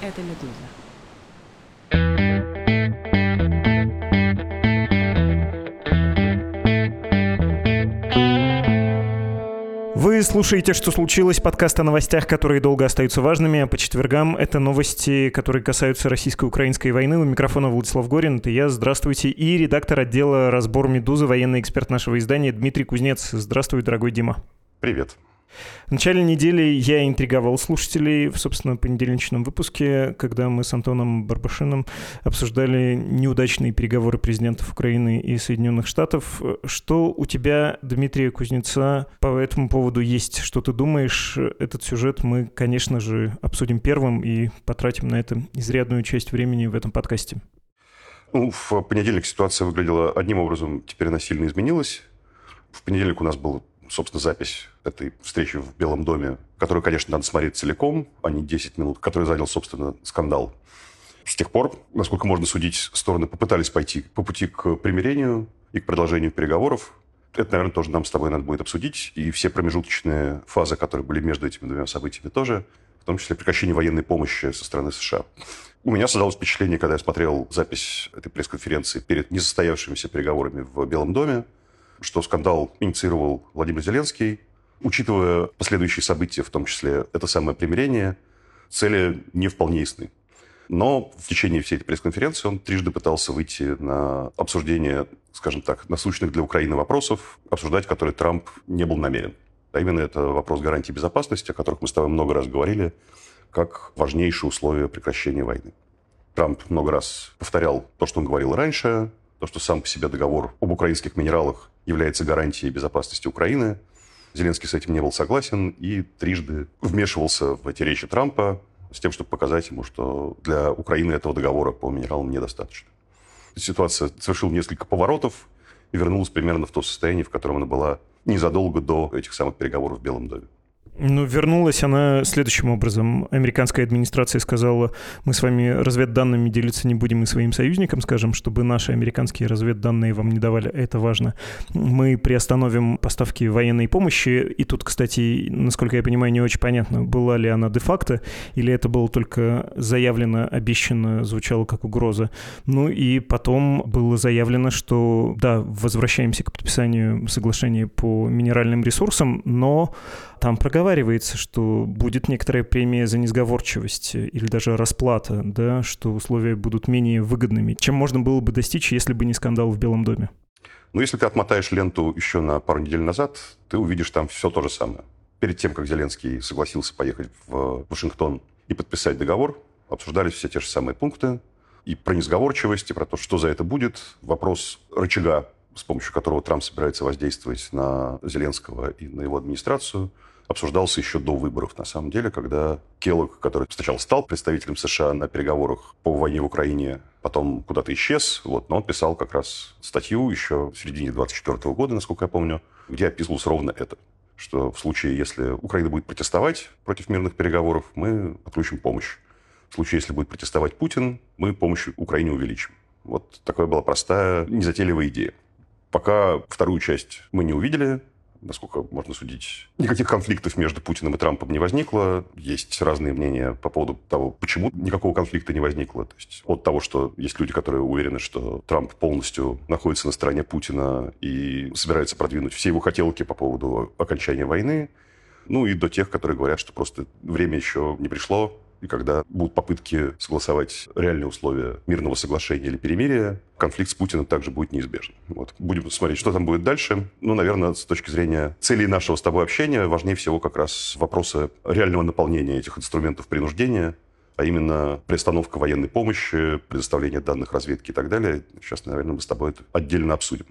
Это «Медуза». Вы слушаете «Что случилось?» Подкаст о новостях, которые долго остаются важными. По четвергам это новости, которые касаются российско-украинской войны. У микрофона Владислав Горин, это я. Здравствуйте. И редактор отдела «Разбор Медузы», военный эксперт нашего издания Дмитрий Кузнец. Здравствуй, дорогой Дима. Привет. В начале недели я интриговал слушателей в, собственно, понедельничном выпуске, когда мы с Антоном Барбашиным обсуждали неудачные переговоры президентов Украины и Соединенных Штатов. Что у тебя, Дмитрия Кузнеца, по этому поводу есть? Что ты думаешь? Этот сюжет мы, конечно же, обсудим первым и потратим на это изрядную часть времени в этом подкасте. В понедельник ситуация выглядела одним образом, теперь она сильно изменилась. В понедельник у нас был, собственно, запись этой встречи в Белом доме, которую, конечно, надо смотреть целиком, а не 10 минут, который занял, собственно, скандал. С тех пор, насколько можно судить, стороны попытались пойти по пути к примирению и к продолжению переговоров. Это, наверное, тоже нам с тобой надо будет обсудить. И все промежуточные фазы, которые были между этими двумя событиями тоже, в том числе прекращение военной помощи со стороны США. У меня создалось впечатление, когда я смотрел запись этой пресс-конференции перед несостоявшимися переговорами в Белом доме, что скандал инициировал Владимир Зеленский. Учитывая последующие события, в том числе это самое примирение, цели не вполне ясны. Но в течение всей этой пресс-конференции он трижды пытался выйти на обсуждение, скажем так, насущных для Украины вопросов, обсуждать которые Трамп не был намерен. А именно это вопрос гарантий безопасности, о которых мы с тобой много раз говорили, как важнейшее условие прекращения войны. Трамп много раз повторял то, что он говорил раньше, то, что сам по себе договор об украинских минералах является гарантией безопасности Украины. Зеленский с этим не был согласен и трижды вмешивался в эти речи Трампа с тем, чтобы показать ему, что для Украины этого договора по минералам недостаточно. Ситуация совершила несколько поворотов и вернулась примерно в то состояние, в котором она была незадолго до этих самых переговоров в Белом доме. Вернулась она следующим образом. Американская администрация сказала: мы с вами разведданными делиться не будем и своим союзникам скажем, чтобы наши американские разведданные вам не давали, это важно. Мы приостановим поставки военной помощи. И тут, кстати, насколько я понимаю, не очень понятно, была ли она де-факто, или это было только заявлено, обещано, звучало как угроза. И потом было заявлено, что да, возвращаемся к подписанию соглашения по минеральным ресурсам, но там проговаривается, что будет некоторая премия за несговорчивость или даже расплата, да, что условия будут менее выгодными, чем можно было бы достичь, если бы не скандал в Белом доме. Если ты отмотаешь ленту еще на пару недель назад, ты увидишь там все то же самое. Перед тем, как Зеленский согласился поехать в Вашингтон и подписать договор, обсуждались все те же самые пункты. И про несговорчивость, и про то, что за это будет. Вопрос рычага, с помощью которого Трамп собирается воздействовать на Зеленского и на его администрацию, обсуждался еще до выборов, на самом деле, когда Келлог, который сначала стал представителем США на переговорах по войне в Украине, потом куда-то исчез, но он писал как раз статью еще в середине 2024 года, насколько я помню, где описывалось ровно это, что в случае, если Украина будет протестовать против мирных переговоров, мы подключим помощь. В случае, если будет протестовать Путин, мы помощь Украине увеличим. Вот такая была простая, незатейливая идея. Пока вторую часть мы не увидели, насколько можно судить, никаких конфликтов между Путиным и Трампом не возникло. Есть разные мнения по поводу того, почему никакого конфликта не возникло. То есть от того, что есть люди, которые уверены, что Трамп полностью находится на стороне Путина и собирается продвинуть все его хотелки по поводу окончания войны, и до тех, которые говорят, что просто время еще не пришло, и когда будут попытки согласовать реальные условия мирного соглашения или перемирия, конфликт с Путиным также будет неизбежен. Будем смотреть, что там будет дальше. Наверное, с точки зрения целей нашего с тобой общения, важнее всего как раз вопросы реального наполнения этих инструментов принуждения, а именно приостановка военной помощи, предоставление данных разведки и так далее. Сейчас, наверное, мы с тобой это отдельно обсудим.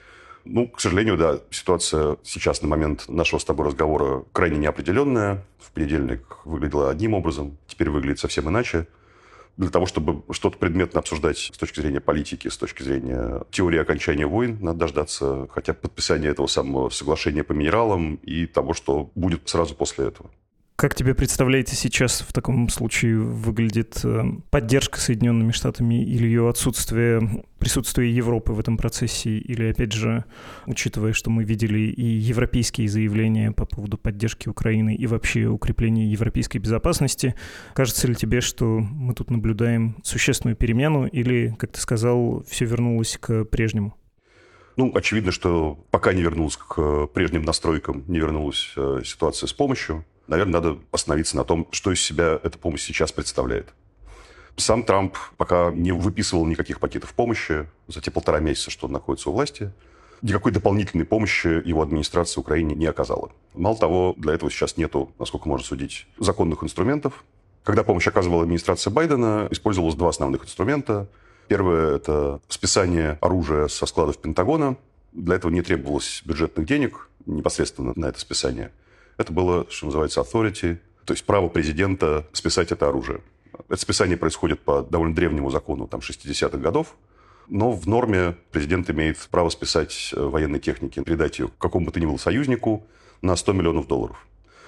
К сожалению, да, ситуация сейчас на момент нашего с тобой разговора крайне неопределенная. В понедельник выглядела одним образом, теперь выглядит совсем иначе. Для того, чтобы что-то предметно обсуждать с точки зрения политики, с точки зрения теории окончания войн, надо дождаться хотя бы подписания этого самого соглашения по минералам и того, что будет сразу после этого. Как тебе представляете, сейчас в таком случае выглядит поддержка Соединенными Штатами или ее отсутствие, присутствие Европы в этом процессе? Или, опять же, учитывая, что мы видели и европейские заявления по поводу поддержки Украины и вообще укрепления европейской безопасности, кажется ли тебе, что мы тут наблюдаем существенную перемену или, как ты сказал, все вернулось к прежнему? Очевидно, что пока не вернулась к прежним настройкам, не вернулась ситуация с помощью. Наверное, надо остановиться на том, что из себя эта помощь сейчас представляет. Сам Трамп пока не выписывал никаких пакетов помощи за те 1,5 месяца, что он находится у власти. Никакой дополнительной помощи его администрация Украине не оказала. Мало того, для этого сейчас нету, насколько можно судить, законных инструментов. Когда помощь оказывала администрация Байдена, использовалось 2 основных инструмента. Первое – это списание оружия со складов Пентагона. Для этого не требовалось бюджетных денег непосредственно на это списание. Это было, что называется, authority, то есть право президента списать это оружие. Это списание происходит по довольно древнему закону, 60-х годов, но в норме президент имеет право списать военной техники, передать ее какому бы то ни было союзнику на $100 миллионов.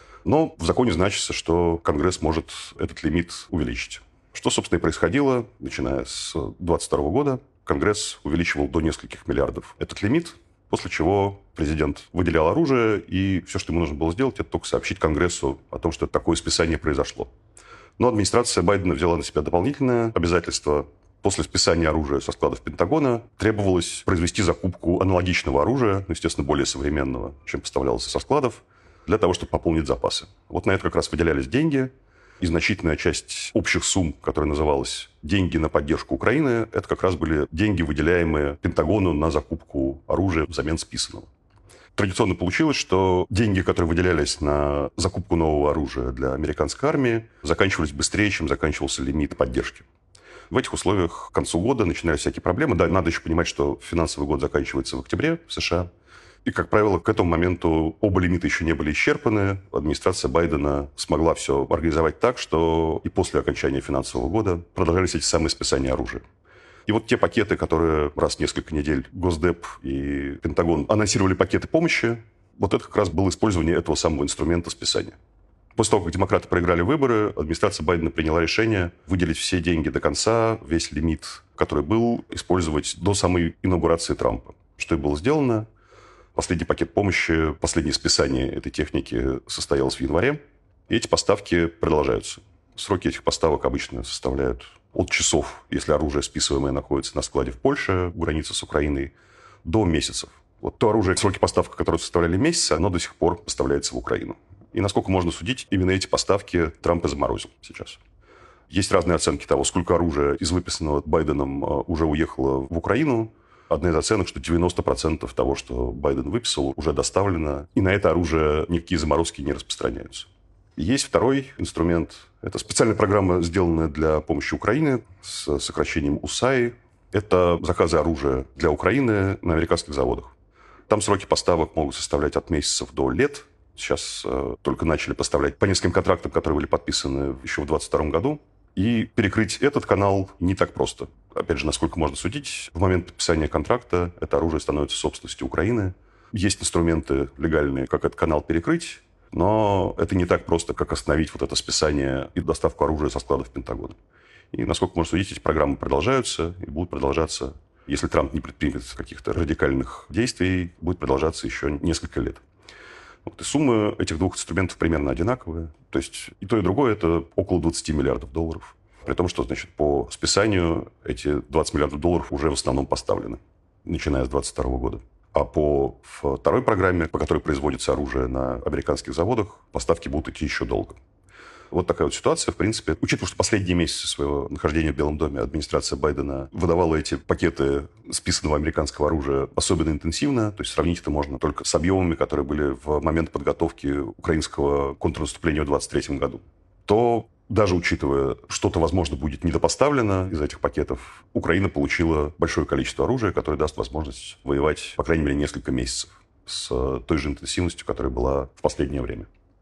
Но в законе значится, что Конгресс может этот лимит увеличить. Что, собственно, и происходило, начиная с 2022 года. Конгресс увеличивал до нескольких миллиардов этот лимит, после чего президент выделял оружие, и все, что ему нужно было сделать, это только сообщить Конгрессу о том, что такое списание произошло. Но администрация Байдена взяла на себя дополнительное обязательство. После списания оружия со складов Пентагона требовалось произвести закупку аналогичного оружия, естественно, более современного, чем поставлялось со складов, для того, чтобы пополнить запасы. Вот на это как раз выделялись деньги, и значительная часть общих сумм, которая называлась «деньги на поддержку Украины», это как раз были деньги, выделяемые Пентагону на закупку оружия взамен списанного. Традиционно получилось, что деньги, которые выделялись на закупку нового оружия для американской армии, заканчивались быстрее, чем заканчивался лимит поддержки. В этих условиях к концу года начинались всякие проблемы. Да, надо еще понимать, что финансовый год заканчивается в октябре в США. И, как правило, к этому моменту оба лимита еще не были исчерпаны. Администрация Байдена смогла все организовать так, что и после окончания финансового года продолжались эти самые списания оружия. И вот те пакеты, которые раз в несколько недель Госдеп и Пентагон анонсировали пакеты помощи, вот это как раз было использование этого самого инструмента списания. После того, как демократы проиграли выборы, администрация Байдена приняла решение выделить все деньги до конца, весь лимит, который был, использовать до самой инаугурации Трампа. Что и было сделано. Последний пакет помощи, последнее списание этой техники состоялось в январе. И эти поставки продолжаются. Сроки этих поставок обычно составляют от часов, если оружие списываемое находится на складе в Польше, у границы с Украиной, до месяцев. Вот то оружие, сроки поставок, которые составляли месяцы, оно до сих пор поставляется в Украину. И насколько можно судить, именно эти поставки Трамп и заморозил сейчас. Есть разные оценки того, сколько оружия из выписанного Байденом уже уехало в Украину. Одна из оценок, что 90% того, что Байден выписал, уже доставлено. И на это оружие никакие заморозки не распространяются. Есть второй инструмент. Это специальная программа, сделанная для помощи Украине с сокращением УСАИ. Это заказы оружия для Украины на американских заводах. Там сроки поставок могут составлять от месяцев до лет. Сейчас только начали поставлять по нескольким контрактам, которые были подписаны еще в 2022 году. И перекрыть этот канал не так просто. Опять же, насколько можно судить, в момент подписания контракта это оружие становится собственностью Украины. Есть инструменты легальные, как этот канал перекрыть, но это не так просто, как остановить вот это списание и доставку оружия со складов Пентагона. И, насколько можно судить, эти программы продолжаются и будут продолжаться. Если Трамп не предпримет каких-то радикальных действий, будет продолжаться еще несколько лет. Вот, и суммы этих двух инструментов примерно одинаковые. То есть и то, и другое – это около $20 миллиардов. При том, что, значит, по списанию эти $20 миллиардов уже в основном поставлены, начиная с 2022 года. А по второй программе, по которой производится оружие на американских заводах, поставки будут идти еще долго. Вот такая вот ситуация, в принципе. Учитывая, что последние месяцы своего нахождения в Белом доме администрация Байдена выдавала эти пакеты списанного американского оружия особенно интенсивно, то есть сравнить это можно только с объемами, которые были в момент подготовки украинского контрнаступления в 2023 году, то даже учитывая, что-то, возможно, будет недопоставлено из этих пакетов, Украина получила большое количество оружия, которое даст возможность воевать, по крайней мере, несколько месяцев с той же интенсивностью, которая была в последнее время.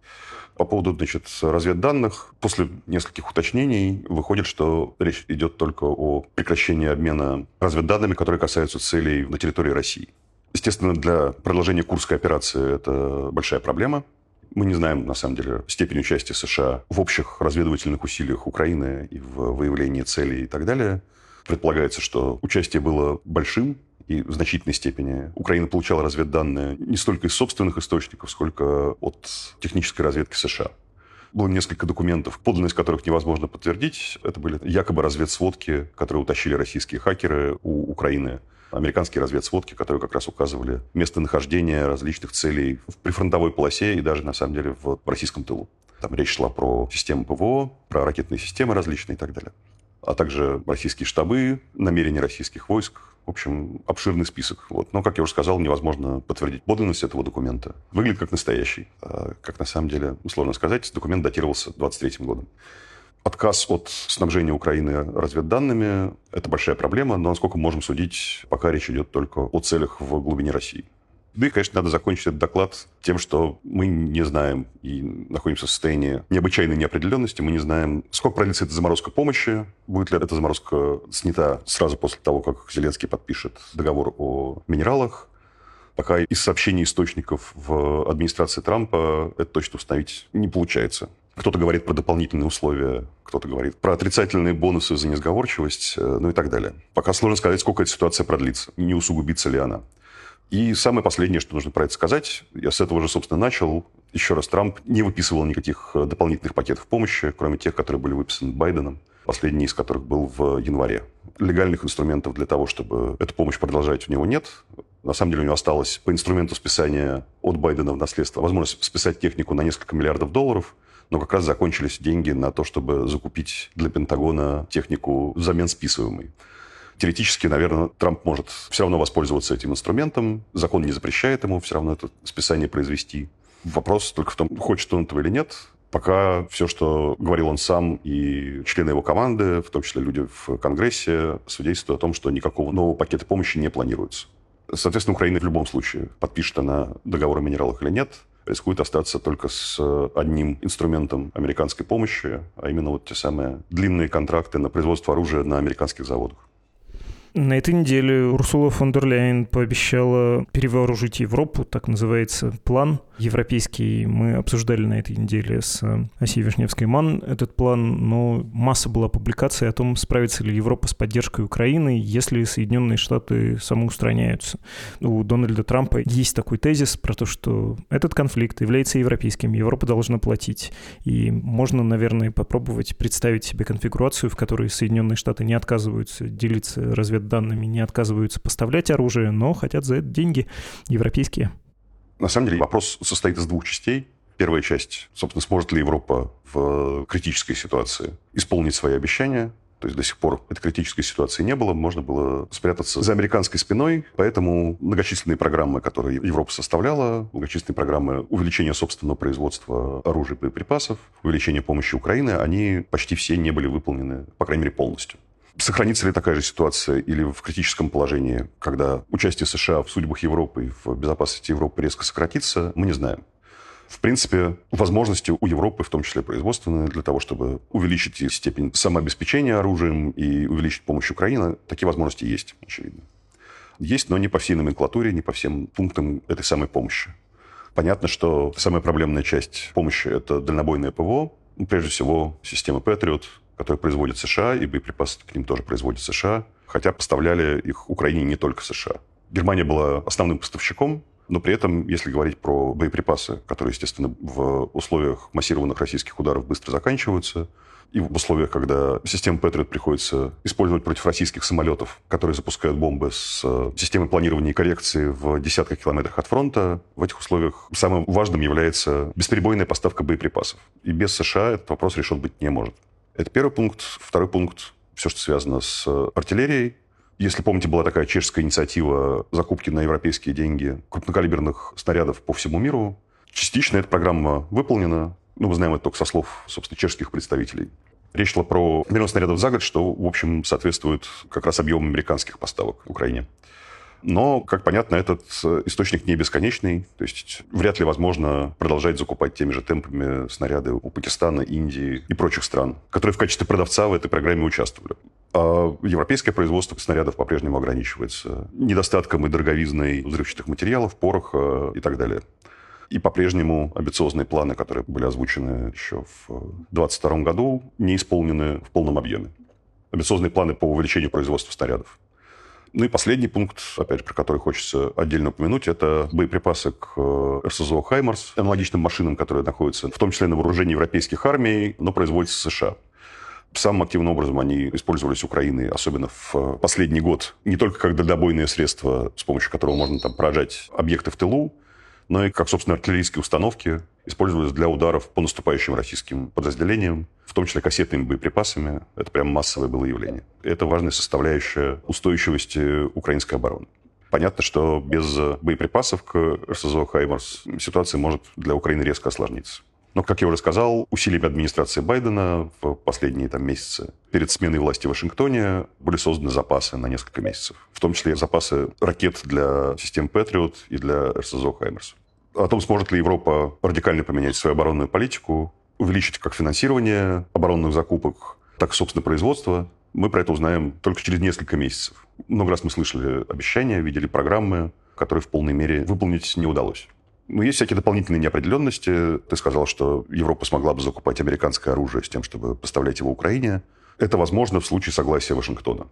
По поводу, значит, разведданных, после нескольких уточнений выходит, что речь идет только о прекращении обмена разведданными, которые касаются целей на территории России. Естественно, для продолжения Курской операции это большая проблема. Мы не знаем, на самом деле, степень участия США в общих разведывательных усилиях Украины и в выявлении целей и так далее. Предполагается, что участие было большим, и в значительной степени Украина получала разведданные не столько из собственных источников, сколько от технической разведки США. Было несколько документов, подлинность которых невозможно подтвердить. Это были якобы разведсводки, которые утащили российские хакеры у Украины. Американские разведсводки, которые как раз указывали местонахождение различных целей в прифронтовой полосе и даже, на самом деле, в российском тылу. Там речь шла про системы ПВО, про ракетные системы различные и так далее. А также российские штабы, намерения российских войск. В общем, обширный список. Но, как я уже сказал, невозможно подтвердить подлинность этого документа. Выглядит как настоящий. Как на самом деле, сложно сказать, документ датировался 23 годом. Отказ от снабжения Украины разведданными – это большая проблема, но, насколько мы можем судить, пока речь идет только о целях в глубине России. Да и, конечно, надо закончить этот доклад тем, что мы не знаем и находимся в состоянии необычайной неопределенности. Мы не знаем, сколько продлится эта заморозка помощи, будет ли эта заморозка снята сразу после того, как Зеленский подпишет договор о минералах. Пока из сообщений источников в администрации Трампа это точно установить не получается. Кто-то говорит про дополнительные условия, кто-то говорит про отрицательные бонусы за несговорчивость, и так далее. Пока сложно сказать, сколько эта ситуация продлится, не усугубится ли она. И самое последнее, что нужно про это сказать, я с этого же, собственно, начал. Еще раз, Трамп не выписывал никаких дополнительных пакетов помощи, кроме тех, которые были выписаны Байденом, последний из которых был в январе. Легальных инструментов для того, чтобы эту помощь продолжать, у него нет. На самом деле у него осталось по инструменту списания от Байдена в наследство возможность списать технику на несколько миллиардов долларов, но как раз закончились деньги на то, чтобы закупить для Пентагона технику взамен списываемой. Теоретически, наверное, Трамп может все равно воспользоваться этим инструментом. Закон не запрещает ему все равно это списание произвести. Вопрос только в том, хочет он этого или нет. Пока все, что говорил он сам и члены его команды, в том числе люди в Конгрессе, свидетельствуют о том, что никакого нового пакета помощи не планируется. Соответственно, Украина в любом случае, подпишет она договор о минералах или нет, рискует остаться только с одним инструментом американской помощи, а именно те самые длинные контракты на производство оружия на американских заводах. На этой неделе Урсула фон дер Ляйен пообещала перевооружить Европу, так называется план европейский. Мы обсуждали на этой неделе с Асией Вишневской-Ман этот план, но масса была публикаций о том, справится ли Европа с поддержкой Украины, если Соединенные Штаты самоустраняются. У Дональда Трампа есть такой тезис про то, что этот конфликт является европейским, Европа должна платить. И можно, наверное, попробовать представить себе конфигурацию, в которой Соединенные Штаты не отказываются делиться разведданными, не отказываются поставлять оружие, но хотят за это деньги европейские. На самом деле вопрос состоит из двух частей. Первая часть, собственно, сможет ли Европа в критической ситуации исполнить свои обещания. То есть до сих пор этой критической ситуации не было, можно было спрятаться за американской спиной. Поэтому многочисленные программы, которые Европа составляла, многочисленные программы увеличения собственного производства оружия и боеприпасов, увеличения помощи Украине, они почти все не были выполнены, по крайней мере, полностью. Сохранится ли такая же ситуация или в критическом положении, когда участие США в судьбах Европы и в безопасности Европы резко сократится, мы не знаем. В принципе, возможности у Европы, в том числе производственные, для того, чтобы увеличить степень самообеспечения оружием и увеличить помощь Украине, такие возможности есть, очевидно. Есть, но не по всей номенклатуре, не по всем пунктам этой самой помощи. Понятно, что самая проблемная часть помощи – это дальнобойное ПВО, прежде всего система Patriot, которые производят США, и боеприпасы к ним тоже производят США, хотя поставляли их Украине не только США. Германия была основным поставщиком, но при этом, если говорить про боеприпасы, которые, естественно, в условиях массированных российских ударов быстро заканчиваются, и в условиях, когда систему Patriot приходится использовать против российских самолетов, которые запускают бомбы с системой планирования и коррекции в десятках километрах от фронта, в этих условиях самым важным является бесперебойная поставка боеприпасов. И без США этот вопрос решен быть не может. Это первый пункт. Второй пункт – все, что связано с артиллерией. Если помните, была такая чешская инициатива закупки на европейские деньги крупнокалиберных снарядов по всему миру. Частично эта программа выполнена. Мы знаем это только со слов, собственно, чешских представителей. Речь шла про миллион снарядов за год, что, в общем, соответствует как раз объему американских поставок Украине. Но, как понятно, этот источник не бесконечный. То есть вряд ли возможно продолжать закупать теми же темпами снаряды у Пакистана, Индии и прочих стран, которые в качестве продавца в этой программе участвовали. А европейское производство снарядов по-прежнему ограничивается недостатком и дороговизной взрывчатых материалов, пороха и так далее. И по-прежнему амбициозные планы, которые были озвучены еще в 2022 году, не исполнены в полном объеме. Амбициозные планы по увеличению производства снарядов. Ну и последний пункт, опять же, про который хочется отдельно упомянуть, это боеприпасы к РСЗО «Хаймарс», аналогичным машинам, которые находятся в том числе на вооружении европейских армий, но производятся в США. Самым активным образом они использовались Украиной, особенно в последний год, не только как дальнобойные средства, с помощью которого можно там поражать объекты в тылу, но и как, собственно, артиллерийские установки использовались для ударов по наступающим российским подразделениям, в том числе кассетными боеприпасами. Это прям массовое было явление. Это важная составляющая устойчивости украинской обороны. Понятно, что без боеприпасов к РСЗО «Хаймарс» ситуация может для Украины резко осложниться. Но, как я уже сказал, усилиями администрации Байдена в последние месяцы перед сменой власти в Вашингтоне были созданы запасы на несколько месяцев. В том числе запасы ракет для систем «Патриот» и для РСЗО «Хаймарс». О том, сможет ли Европа радикально поменять свою оборонную политику, увеличить как финансирование оборонных закупок, так и, собственно, производство, мы про это узнаем только через несколько месяцев. Много раз мы слышали обещания, видели программы, которые в полной мере выполнить не удалось. Но есть всякие дополнительные неопределенности. Ты сказал, что Европа смогла бы закупать американское оружие с тем, чтобы поставлять его Украине. Это возможно в случае согласия Вашингтона.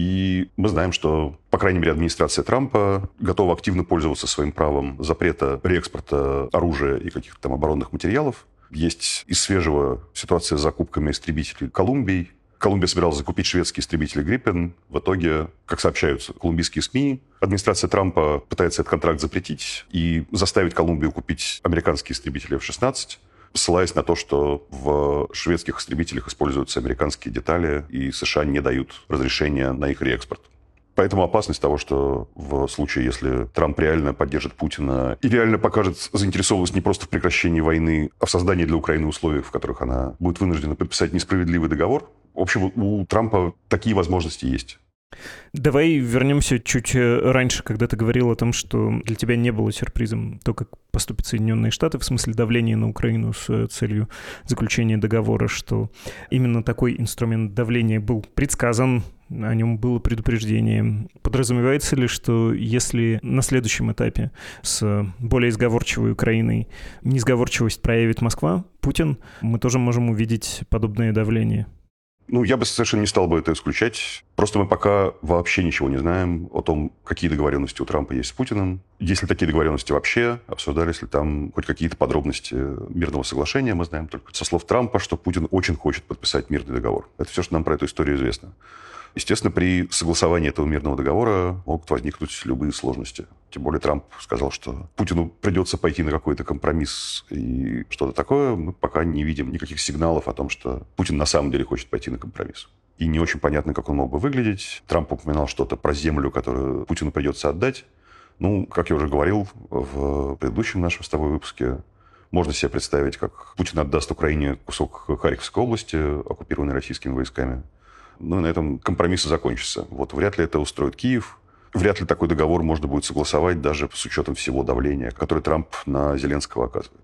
И мы знаем, что, по крайней мере, администрация Трампа готова активно пользоваться своим правом запрета реэкспорта оружия и каких-то там оборонных материалов. Есть из свежего ситуация с закупками истребителей Колумбии. Колумбия собиралась закупить шведские истребители «Гриппен». В итоге, как сообщаются колумбийские СМИ, администрация Трампа пытается этот контракт запретить и заставить Колумбию купить американские истребители F-16, ссылаясь на то, что в шведских истребителях используются американские детали, и США не дают разрешения на их реэкспорт. Поэтому опасность того, что в случае, если Трамп реально поддержит Путина и реально покажет заинтересованность не просто в прекращении войны, а в создании для Украины условий, в которых она будет вынуждена подписать несправедливый договор, в общем, у Трампа такие возможности есть. Давай вернемся чуть раньше, когда ты говорил о том, что для тебя не было сюрпризом то, как поступят Соединенные Штаты в смысле давления на Украину с целью заключения договора, что именно такой инструмент давления был предсказан, о нем было предупреждение. Подразумевается ли, что если на следующем этапе с более сговорчивой Украиной несговорчивость проявит Москва, Путин, мы тоже можем увидеть подобное давление? Я бы совершенно не стал бы это исключать. Просто мы пока вообще ничего не знаем о том, какие договоренности у Трампа есть с Путиным. Есть ли такие договоренности вообще? Обсуждались ли там хоть какие-то подробности мирного соглашения? Мы знаем только со слов Трампа, что Путин очень хочет подписать мирный договор. Это все, что нам про эту историю известно. Естественно, при согласовании этого мирного договора могут возникнуть любые сложности. Тем более Трамп сказал, что Путину придется пойти на какой-то компромисс и что-то такое. Мы пока не видим никаких сигналов о том, что Путин на самом деле хочет пойти на компромисс. И не очень понятно, как он мог бы выглядеть. Трамп упоминал что-то про землю, которую Путину придется отдать. Как я уже говорил в предыдущем нашем с тобой выпуске, можно себе представить, как Путин отдаст Украине кусок Харьковской области, оккупированной российскими войсками. И на этом компромисс и закончится. Вряд ли это устроит Киев. Вряд ли такой договор можно будет согласовать даже с учетом всего давления, которое Трамп на Зеленского оказывает.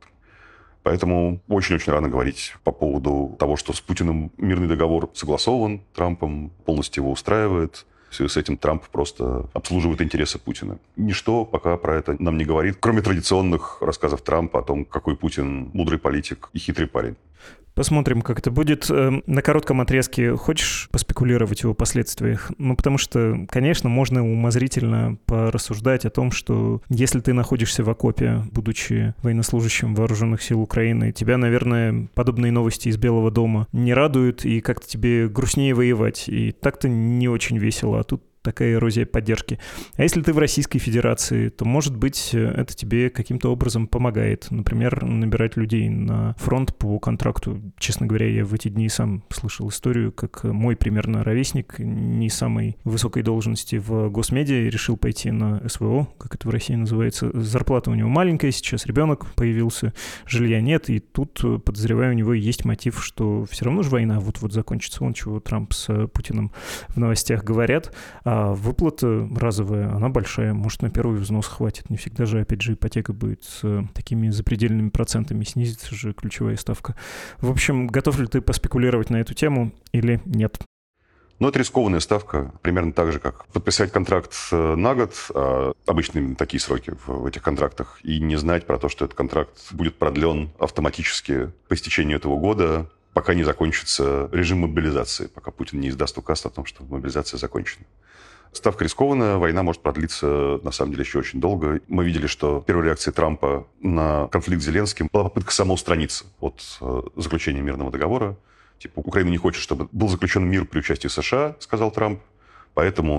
Поэтому очень-очень рано говорить по поводу того, что с Путиным мирный договор согласован Трампом, полностью его устраивает. В связи с этим Трамп просто обслуживает интересы Путина. Ничто пока про это нам не говорит, кроме традиционных рассказов Трампа о том, какой Путин мудрый политик и хитрый парень. Посмотрим, как это будет. На коротком отрезке хочешь поспекулировать о его последствиях? Потому что, конечно, можно умозрительно порассуждать о том, что если ты находишься в окопе, будучи военнослужащим вооруженных сил Украины, тебя, наверное, подобные новости из Белого дома не радуют, и как-то тебе грустнее воевать. И так-то не очень весело, а тут такая эрозия поддержки. А если ты в Российской Федерации, то, может быть, это тебе каким-то образом помогает. Например, набирать людей на фронт по контракту. Честно говоря, я в эти дни сам слышал историю, как мой примерно ровесник не самой высокой должности в госмеде решил пойти на СВО, как это в России называется. Зарплата у него маленькая, сейчас ребенок появился, жилья нет, и тут, подозреваю, у него есть мотив, что все равно же война вот-вот закончится. Вон чего Трамп с Путиным в новостях говорят. А выплата разовая, она большая, может, на первый взнос хватит. Не всегда же, опять же, ипотека будет с такими запредельными процентами, снизится же ключевая ставка. В общем, готов ли ты поспекулировать на эту тему или нет? Но это рискованная ставка, примерно так же, как подписать контракт на год, обычно именно такие сроки в этих контрактах, и не знать про то, что этот контракт будет продлен автоматически по истечению этого года, пока не закончится режим мобилизации, пока Путин не издаст указ о том, что мобилизация закончена. Ставка рискованная, война может продлиться, на самом деле, еще очень долго. Мы видели, что первой реакцией Трампа на конфликт с Зеленским была попытка самоустраниться от заключения мирного договора. Типа, Украина не хочет, чтобы был заключен мир при участии США, сказал Трамп, поэтому,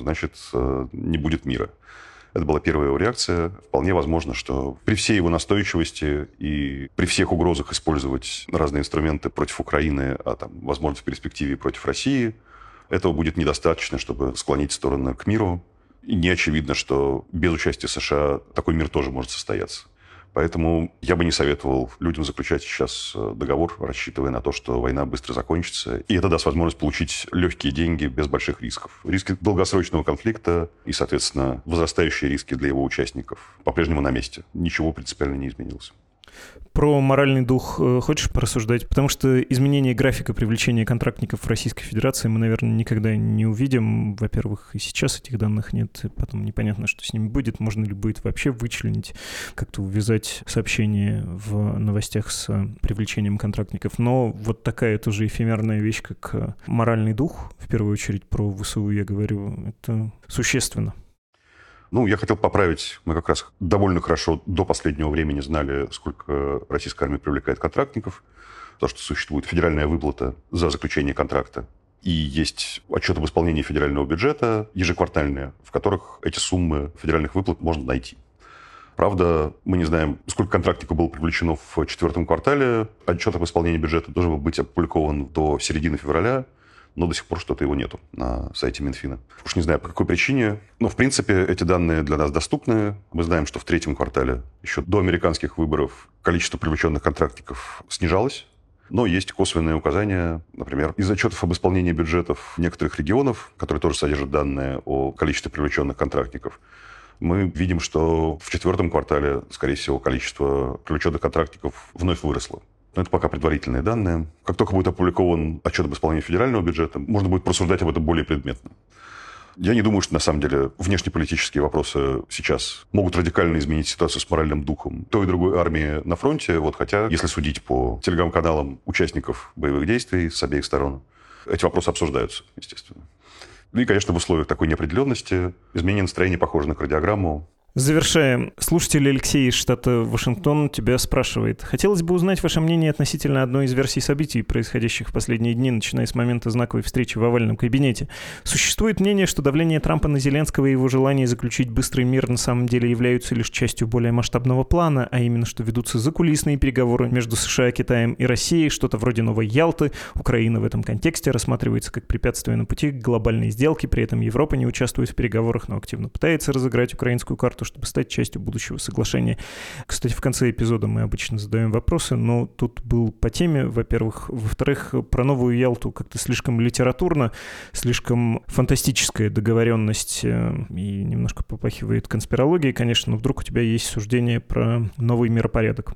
не будет мира. Это была первая его реакция. Вполне возможно, что при всей его настойчивости и при всех угрозах использовать разные инструменты против Украины, возможно, в перспективе против России, этого будет недостаточно, чтобы склонить стороны к миру. И не очевидно, что без участия США такой мир тоже может состояться. Поэтому я бы не советовал людям заключать сейчас договор, рассчитывая на то, что война быстро закончится. И это даст возможность получить легкие деньги без больших рисков. Риски долгосрочного конфликта и, соответственно, возрастающие риски для его участников по-прежнему на месте. Ничего принципиально не изменилось. Про моральный дух хочешь порассуждать? Потому что изменение графика привлечения контрактников в Российской Федерации мы, наверное, никогда не увидим. Во-первых, и сейчас этих данных нет, и потом непонятно, что с ними будет. Можно ли будет вообще вычленить, как-то увязать сообщение в новостях с привлечением контрактников. Но вот такая тоже эфемерная вещь, как моральный дух, в первую очередь про ВСУ я говорю, это существенно. Я хотел поправить. Мы как раз довольно хорошо до последнего времени знали, сколько российская армия привлекает контрактников. То, что существует федеральная выплата за заключение контракта. И есть отчет об исполнении федерального бюджета, ежеквартальные, в которых эти суммы федеральных выплат можно найти. Правда, мы не знаем, сколько контрактников было привлечено в 4 квартале. Отчет об исполнении бюджета должен был быть опубликован до середины февраля. Но до сих пор что-то его нету на сайте Минфина. Уж не знаю, по какой причине. Но, в принципе, эти данные для нас доступны. Мы знаем, что в 3 квартале, еще до американских выборов, количество привлеченных контрактников снижалось. Но есть косвенные указания, например, из отчетов об исполнении бюджетов некоторых регионов, которые тоже содержат данные о количестве привлеченных контрактников. Мы видим, что в 4 квартале, скорее всего, количество привлеченных контрактников вновь выросло. Но это пока предварительные данные. Как только будет опубликован отчет об исполнении федерального бюджета, можно будет просуждать об этом более предметно. Я не думаю, что на самом деле внешнеполитические вопросы сейчас могут радикально изменить ситуацию с моральным духом той и другой армии на фронте. Хотя, если судить по телеграм-каналам участников боевых действий с обеих сторон, эти вопросы обсуждаются, естественно. И, конечно, в условиях такой неопределенности изменение настроения похоже на кардиограмму. Завершаем. Слушатель Алексей из штата Вашингтон тебя спрашивает. Хотелось бы узнать ваше мнение относительно одной из версий событий, происходящих в последние дни, начиная с момента знаковой встречи в овальном кабинете. Существует мнение, что давление Трампа на Зеленского и его желание заключить быстрый мир на самом деле являются лишь частью более масштабного плана, а именно, что ведутся закулисные переговоры между США, Китаем и Россией, что-то вроде новой Ялты. Украина в этом контексте рассматривается как препятствие на пути к глобальной сделке, при этом Европа не участвует в переговорах, но активно пытается разыграть украинскую карту, чтобы стать частью будущего соглашения. Кстати, в конце эпизода мы обычно задаем вопросы, но тут был по теме, во-первых. Во-вторых, про новую Ялту как-то слишком литературно, слишком фантастическая договоренность и немножко попахивает конспирологией, конечно, но вдруг у тебя есть суждение про новый миропорядок.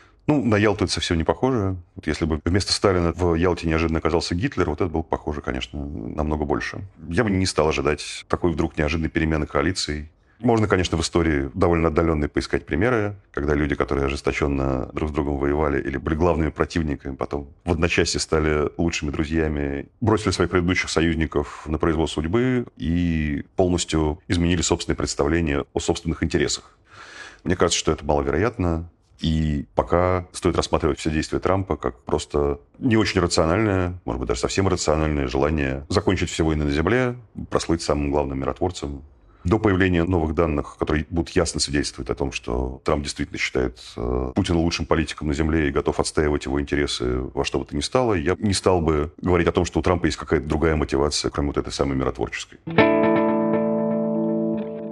На Ялту это совсем не похоже. Если бы вместо Сталина в Ялте неожиданно оказался Гитлер, это было похоже, конечно, намного больше. Я бы не стал ожидать такой вдруг неожиданной перемены коалиций. Можно, конечно, в истории довольно отдаленные поискать примеры, когда люди, которые ожесточенно друг с другом воевали или были главными противниками, потом в одночасье стали лучшими друзьями, бросили своих предыдущих союзников на произвол судьбы и полностью изменили собственные представления о собственных интересах. Мне кажется, что это маловероятно. И пока стоит рассматривать все действия Трампа как просто не очень рациональное, может быть, даже совсем иррациональное желание закончить все войны на земле, прослыть самым главным миротворцем. До появления новых данных, которые будут ясно свидетельствовать о том, что Трамп действительно считает Путина лучшим политиком на Земле и готов отстаивать его интересы во что бы то ни стало, я не стал бы говорить о том, что у Трампа есть какая-то другая мотивация, кроме этой самой миротворческой.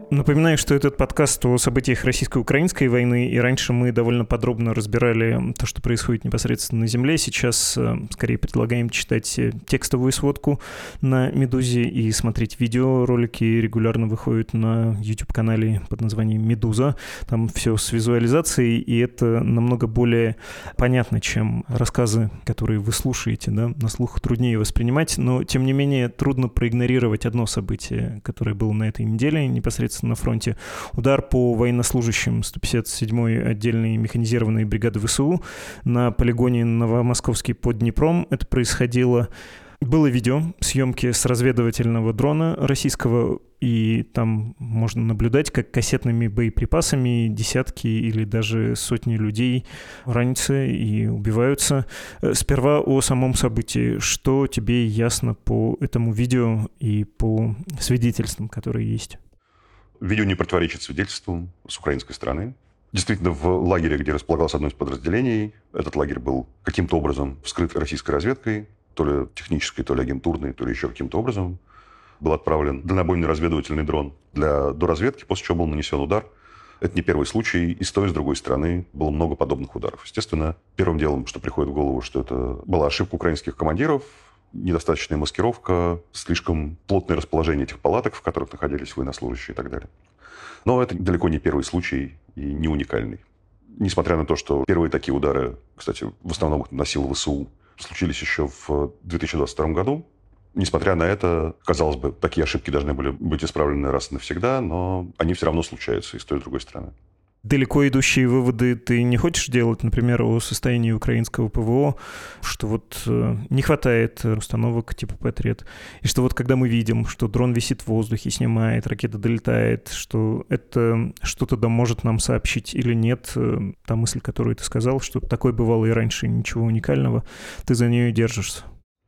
Напоминаю, что этот подкаст о событиях российско-украинской войны, и раньше мы довольно подробно разбирали то, что происходит непосредственно на земле. Сейчас скорее предлагаем читать текстовую сводку на «Медузе» и смотреть видеоролики. Регулярно выходят на YouTube-канале под названием «Медуза». Там все с визуализацией, и это намного более понятно, чем рассказы, которые вы слушаете, да? На слух труднее воспринимать, но, тем не менее, трудно проигнорировать одно событие, которое было на этой неделе непосредственно на фронте. Удар по военнослужащим 157-й отдельной механизированной бригады ВСУ на полигоне Новомосковский под Днепром. Это происходило... Было видео съемки с разведывательного дрона российского, и там можно наблюдать, как кассетными боеприпасами десятки или даже сотни людей ранятся и убиваются. Сперва о самом событии. Что тебе ясно по этому видео и по свидетельствам, которые есть? Видео не противоречит свидетельствам с украинской стороны. Действительно, в лагере, где располагалось одно из подразделений, этот лагерь был каким-то образом вскрыт российской разведкой, то ли технической, то ли агентурной, то ли еще каким-то образом. Был отправлен дальнобойный разведывательный дрон для доразведки, после чего был нанесен удар. Это не первый случай, и с той, и с другой стороны было много подобных ударов. Естественно, первым делом, что приходит в голову, что это была ошибка украинских командиров, недостаточная маскировка, слишком плотное расположение этих палаток, в которых находились военнослужащие и так далее. Но это далеко не первый случай и не уникальный. Несмотря на то, что первые такие удары, кстати, в основном их наносил ВСУ, случились еще в 2022 году, несмотря на это, казалось бы, такие ошибки должны были быть исправлены раз и навсегда, но они все равно случаются и с той, и с другой стороны. Далеко идущие выводы ты не хочешь делать, например, о состоянии украинского ПВО, что вот не хватает установок типа Патриот, и что вот когда мы видим, что дрон висит в воздухе, снимает, ракета долетает, что это что-то да может нам сообщить или нет, та мысль, которую ты сказал, что такое бывало и раньше, ничего уникального, ты за нее держишься?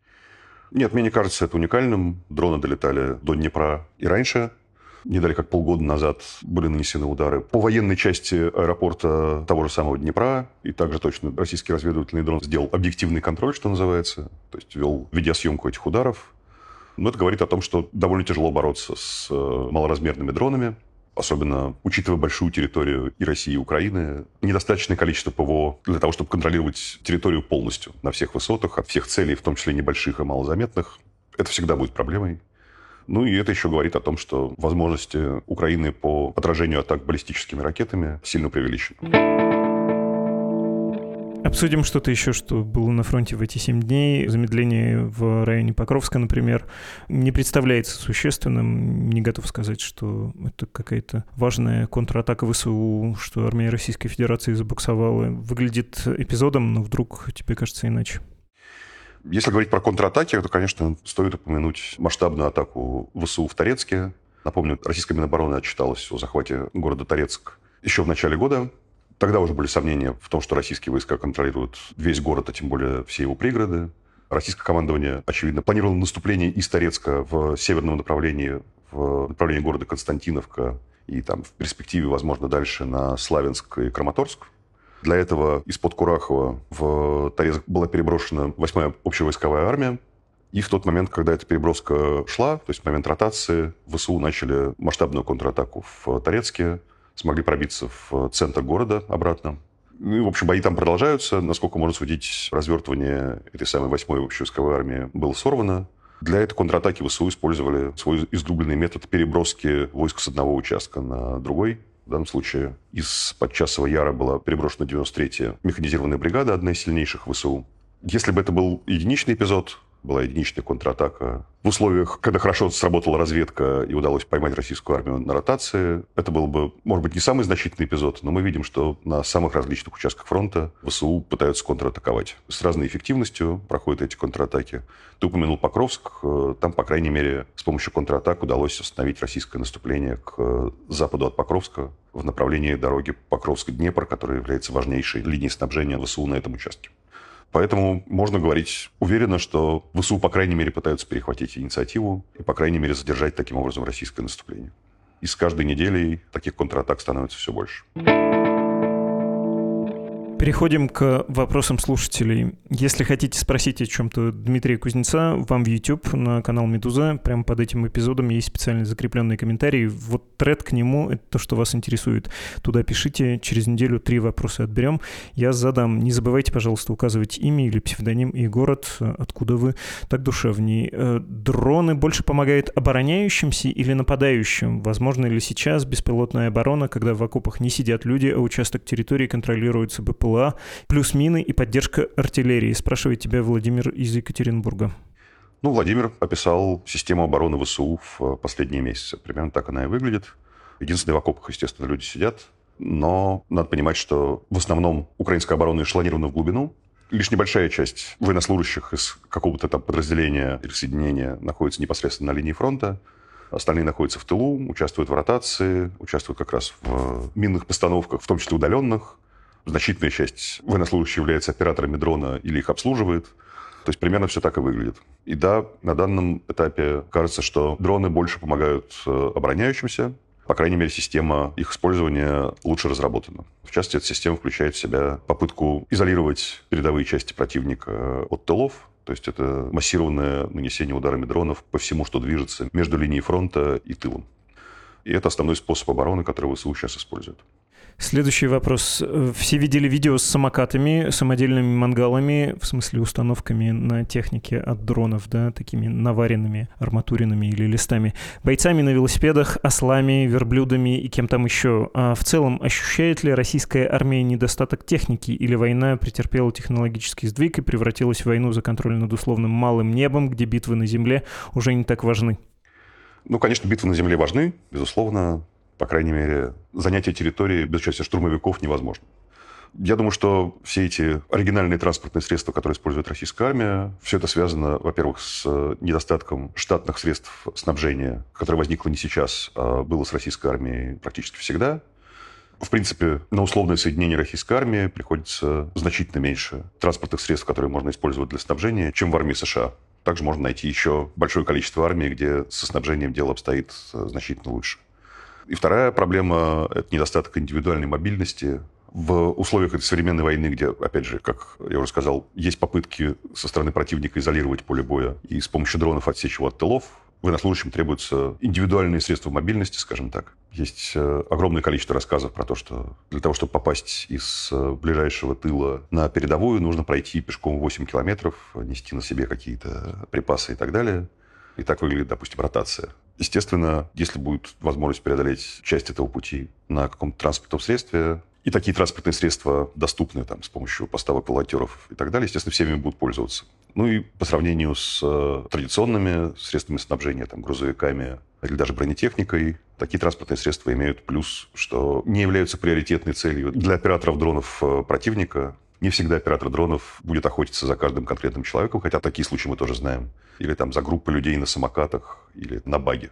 Нет, мне не кажется это уникальным. Дроны долетали до Днепра и раньше. Не далее как полгода назад были нанесены удары по военной части аэропорта того же самого Днепра. И также точно российский разведывательный дрон сделал объективный контроль, что называется. То есть вел видеосъемку этих ударов. Но это говорит о том, что довольно тяжело бороться с малоразмерными дронами. Особенно учитывая большую территорию и России, и Украины. Недостаточное количество ПВО для того, чтобы контролировать территорию полностью на всех высотах, от всех целей, в том числе небольших и малозаметных. Это всегда будет проблемой. Ну и это еще говорит о том, что возможности Украины по отражению атак баллистическими ракетами сильно преувеличены. Обсудим что-то еще, что было на фронте в эти 7 дней. Замедление в районе Покровска, например, не представляется существенным. Не готов сказать, что это какая-то важная контратака ВСУ, что армия Российской Федерации забуксовала. Выглядит эпизодом, но вдруг тебе кажется иначе. Если говорить про контратаки, то, конечно, стоит упомянуть масштабную атаку ВСУ в Торецке. Напомню, российская Минобороны отчиталась о захвате города Торецк еще в начале года. Тогда уже были сомнения в том, что российские войска контролируют весь город, а тем более все его пригороды. Российское командование, очевидно, планировало наступление из Торецка в северном направлении, в направлении города Константиновка и там в перспективе, возможно, дальше на Славянск и Краматорск. Для этого из-под Курахова в Торецк была переброшена 8-я общевойсковая армия. И в тот момент, когда эта переброска шла, то есть в момент ротации, ВСУ начали масштабную контратаку в Торецке, смогли пробиться в центр города обратно. Ну и, в общем, бои там продолжаются. Насколько можно судить, развертывание этой самой 8-й общевойсковой армии было сорвано. Для этой контратаки ВСУ использовали свой излюбленный метод переброски войск с одного участка на другой. В данном случае из-под Часова Яра была переброшена 93-я механизированная бригада, одна из сильнейших ВСУ. Если бы это был единичный эпизод, была единичная контратака, в условиях, когда хорошо сработала разведка и удалось поймать российскую армию на ротации, это был бы, может быть, не самый значительный эпизод, но мы видим, что на самых различных участках фронта ВСУ пытаются контратаковать. С разной эффективностью проходят эти контратаки. Ты упомянул Покровск. Там, по крайней мере, с помощью контратак удалось остановить российское наступление к западу от Покровска в направлении дороги Покровск-Днепр, которая является важнейшей линией снабжения ВСУ на этом участке. Поэтому можно говорить уверенно, что ВСУ, по крайней мере, пытаются перехватить инициативу и, по крайней мере, задержать таким образом российское наступление. И с каждой неделей таких контратак становится все больше. Переходим к вопросам слушателей. Если хотите спросить о чем-то Дмитрия Кузнеца, вам в YouTube на канал «Медуза». Прямо под этим эпизодом есть специально закрепленные комментарии. Вот тред к нему — это то, что вас интересует. Туда пишите, через неделю 3 вопроса отберем. Я задам. Не забывайте, пожалуйста, указывать имя или псевдоним и город, откуда вы, так душевней. Дроны больше помогают обороняющимся или нападающим? Возможно ли сейчас беспилотная оборона, когда в окопах не сидят люди, а участок территории контролируется БПЛА, плюс мины и поддержка артиллерии? Спрашивает тебя Владимир из Екатеринбурга. Владимир описал систему обороны ВСУ в последние месяцы. Примерно так она и выглядит. Единственное, в окопах, естественно, люди сидят. Но надо понимать, что в основном украинская оборона эшелонирована в глубину. Лишь небольшая часть военнослужащих из какого-то там подразделения или соединения находится непосредственно на линии фронта. Остальные находятся в тылу, участвуют в ротации, участвуют как раз в минных постановках, в том числе удаленных. Значительная часть военнослужащих является операторами дрона или их обслуживает. То есть примерно все так и выглядит. И да, на данном этапе кажется, что дроны больше помогают обороняющимся. По крайней мере, система их использования лучше разработана. В частности, эта система включает в себя попытку изолировать передовые части противника от тылов. То есть это массированное нанесение ударами дронов по всему, что движется между линией фронта и тылом. И это основной способ обороны, который ВСУ сейчас использует. Следующий вопрос. Все видели видео с самокатами, самодельными мангалами, в смысле установками на технике от дронов, да, такими наваренными арматуринами или листами, бойцами на велосипедах, ослами, верблюдами и кем там еще. А в целом, ощущает ли российская армия недостаток техники, или война претерпела технологический сдвиг и превратилась в войну за контроль над условным малым небом, где битвы на земле уже не так важны? Конечно, битвы на земле важны, безусловно. По крайней мере, занятие территории без участия штурмовиков невозможно. Я думаю, что все эти оригинальные транспортные средства, которые использует российская армия, все это связано, во-первых, с недостатком штатных средств снабжения, которое возникло не сейчас, а было с российской армией практически всегда. В принципе, на условное соединение российской армии приходится значительно меньше транспортных средств, которые можно использовать для снабжения, чем в армии США. Также можно найти еще большое количество армий, где со снабжением дело обстоит значительно лучше. И вторая проблема – это недостаток индивидуальной мобильности. В условиях этой современной войны, где, опять же, как я уже сказал, есть попытки со стороны противника изолировать поле боя и с помощью дронов отсечь его от тылов, военнослужащим требуются индивидуальные средства мобильности, скажем так. Есть огромное количество рассказов про то, что для того, чтобы попасть из ближайшего тыла на передовую, нужно пройти пешком 8 километров, нести на себе какие-то припасы и так далее. И так выглядит, допустим, ротация. Естественно, если будет возможность преодолеть часть этого пути на каком-то транспортном средстве, и такие транспортные средства доступны там, с помощью поставок волонтеров и так далее, естественно, всеми будут пользоваться. И по сравнению с традиционными средствами снабжения, там, грузовиками или даже бронетехникой, такие транспортные средства имеют плюс, что не являются приоритетной целью для операторов дронов противника. Не всегда оператор дронов будет охотиться за каждым конкретным человеком, хотя такие случаи мы тоже знаем. Или там за группой людей на самокатах, или на баги.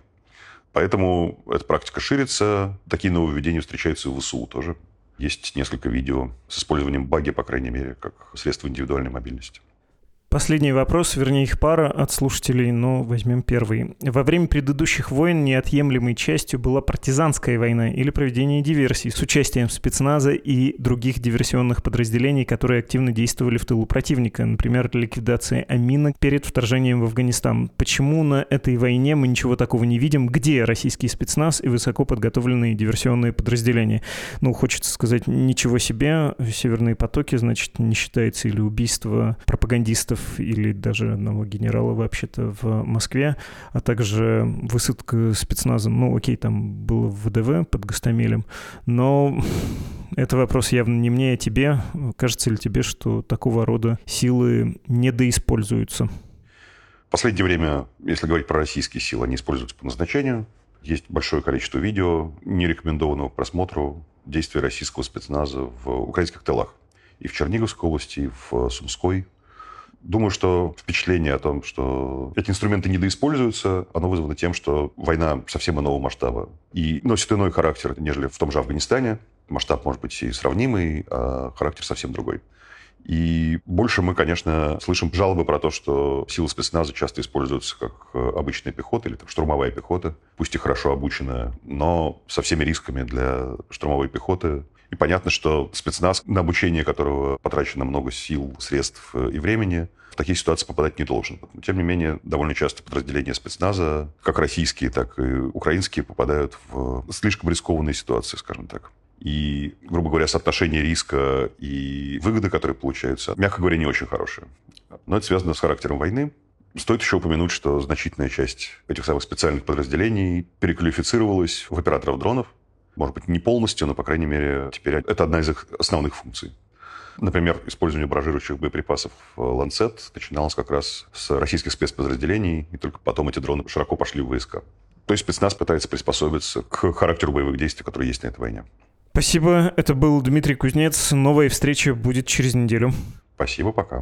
Поэтому эта практика ширится. Такие нововведения встречаются и в ВСУ тоже. Есть несколько видео с использованием баги, по крайней мере, как средство индивидуальной мобильности. Последний вопрос, вернее их пара от слушателей, но возьмем первый. Во время предыдущих войн неотъемлемой частью была партизанская война или проведение диверсий с участием спецназа и других диверсионных подразделений, которые активно действовали в тылу противника, например, ликвидация аминок перед вторжением в Афганистан. Почему на этой войне мы ничего такого не видим? Где российский спецназ и высоко подготовленные диверсионные подразделения? Хочется сказать, ничего себе, «Северные потоки», значит, не считается, или убийство пропагандистов или даже одного генерала вообще-то в Москве, а также высадка спецназа. Окей, там было в ВДВ под Гостомелем, но это вопрос явно не мне, а тебе. Кажется ли тебе, что такого рода силы недоиспользуются? В последнее время, если говорить про российские силы, они используются по назначению. Есть большое количество видео, не рекомендованного к просмотру, действий российского спецназа в украинских тылах. И в Черниговской области, и в Сумской. Думаю, что впечатление о том, что эти инструменты недоиспользуются, оно вызвано тем, что война совсем иного масштаба и носит иной характер, нежели в том же Афганистане. Масштаб может быть и сравнимый, а характер совсем другой. И больше мы, конечно, слышим жалобы про то, что силы спецназа часто используются как обычная пехота или штурмовая пехота, пусть и хорошо обученная, но со всеми рисками для штурмовой пехоты. И понятно, что спецназ, на обучение которого потрачено много сил, средств и времени, в такие ситуации попадать не должен. Но, тем не менее, довольно часто подразделения спецназа, как российские, так и украинские, попадают в слишком рискованные ситуации, скажем так. И, грубо говоря, соотношение риска и выгоды, которые получаются, мягко говоря, не очень хорошие. Но это связано с характером войны. Стоит еще упомянуть, что значительная часть этих самых специальных подразделений переквалифицировалась в операторов дронов. Может быть, не полностью, но, по крайней мере, теперь это одна из их основных функций. Например, использование баражирующих боеприпасов «Ланцет» начиналось как раз с российских спецподразделений, и только потом эти дроны широко пошли в войска. То есть спецназ пытается приспособиться к характеру боевых действий, которые есть на этой войне. Спасибо. Это был Дмитрий Кузнец. Новая встреча будет через неделю. Спасибо, пока.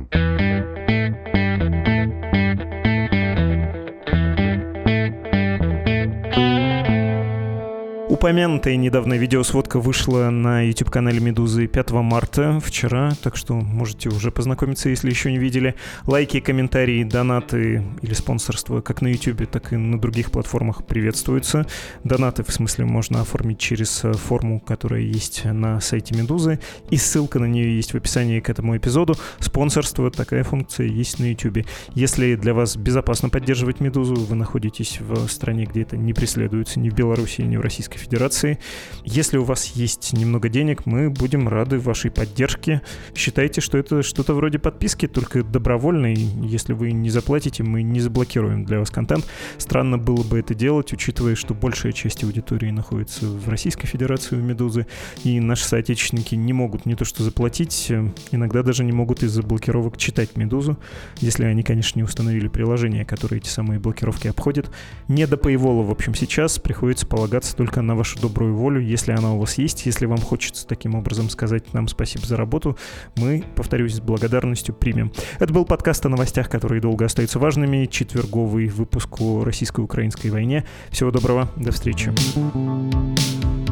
Упомянутая недавно видеосводка вышла на YouTube-канале «Медузы» 5 марта, вчера, так что можете уже познакомиться, если еще не видели. Лайки, комментарии, донаты или спонсорство как на YouTube, так и на других платформах приветствуются. Донаты, в смысле, можно оформить через форму, которая есть на сайте «Медузы», и ссылка на нее есть в описании к этому эпизоду. Спонсорство, такая функция есть на YouTube. Если для вас безопасно поддерживать «Медузу», вы находитесь в стране, где это не преследуется ни в Беларуси, ни в Российской Федерации. Если у вас есть немного денег, мы будем рады вашей поддержке. Считайте, что это что-то вроде подписки, только добровольной. Если вы не заплатите, мы не заблокируем для вас контент. Странно было бы это делать, учитывая, что большая часть аудитории находится в Российской Федерации у «Медузы», и наши соотечественники не могут не то что заплатить, иногда даже не могут из-за блокировок читать «Медузу», если они, конечно, не установили приложение, которое эти самые блокировки обходит. Не до paywall, в общем, сейчас приходится полагаться только на вашу добрую волю, если она у вас есть, если вам хочется таким образом сказать нам спасибо за работу, мы, повторюсь, с благодарностью примем. Это был подкаст о новостях, которые долго остаются важными, четверговый выпуск о российско-украинской войне. Всего доброго, до встречи.